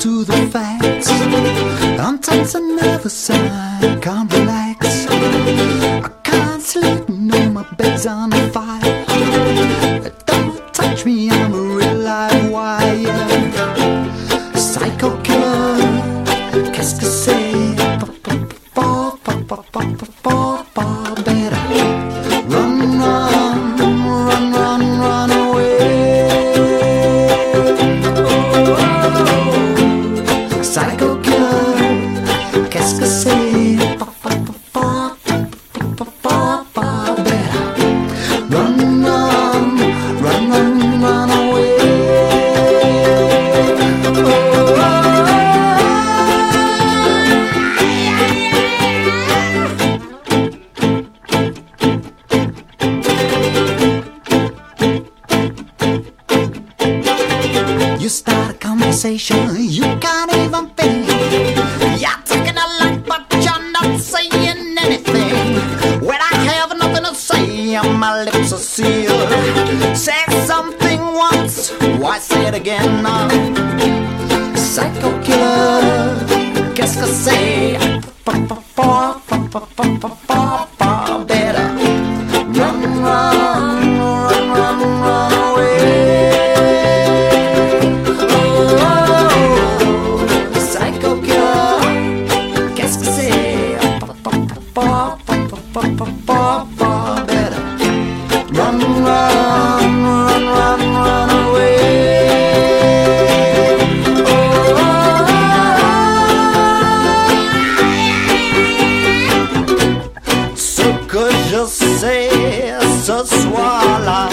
to the facts. Sometimes I never sign, can't relax. I can't sleep, no, my bed's on fire. Don't touch me, I'm a real live wire. Psycho killer, qu'est-ce que c'est? Better run, run, run, run, run away. Psycho killer, qu'est-ce que c'est? Better run, run, run, run, run away. You start a conversation, you can't even think. You're taking a lot, but you're not saying anything. When I have nothing to say, and my lips are sealed. Say something once, why say it again? Psycho killer, qu'est-ce que c'est? Better run, run, run, run, run away. Psycho killer, qu'est-ce que c'est? Better run, run, run, run, run away. Ce que je sais ce soir-là,